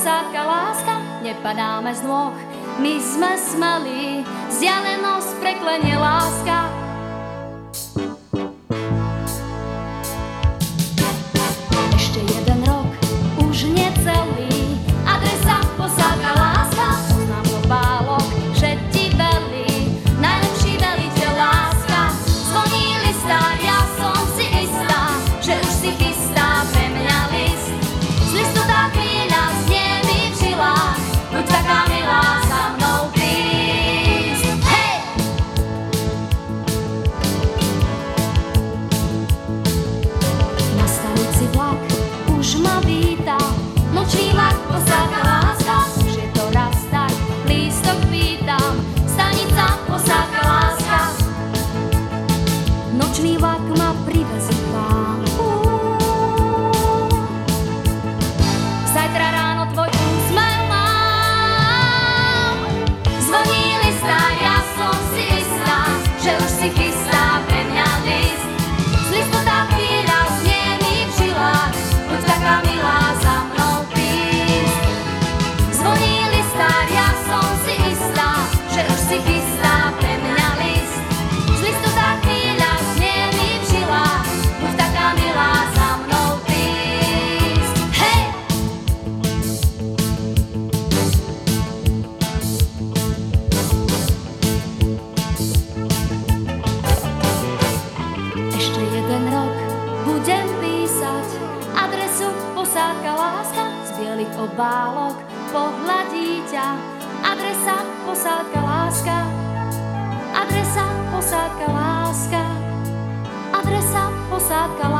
posádka, láska, nepadáme z nôh. My sme smelí, vzdialenosť preklenie láska. Ešte jeden rok, už necelý, adresa posádka, láska, poznám obálok, že ti velí, najlepší veliteľ, láska. Zvoní listár, ja som si istá, že už si chystá pre mňa list. Z listu tá chvíľa znie mi v žilách, buď taká milá za mnou prísť. Hej! Na stanici vlak už ma víta, nočný vlak, posádka, láska, už je to raz tak, lístok pýtam, stanica, posádka, láska. Nočný vlak ma privezí k vám. Zajtra ráno tvoj úsmev mám. Zvoní listár, ja som si istá, že už si chystá pre mňa list. Z listu tá chvíľa znie mi v žilách, buď taká milá za mnou prísť. Zvoní listár, ja som si istá, že už si chystá pre mňa list. Z listu tá chvíľa znie mi v žilách, buď taká milá za mnou prísť. Hej! Ešte jeden rok budem písať adresu posádka, láska, z bielých obálok pohľadí ťa. Adresa posádka, láska, adresa posádka, láska, adresa posádka, láska.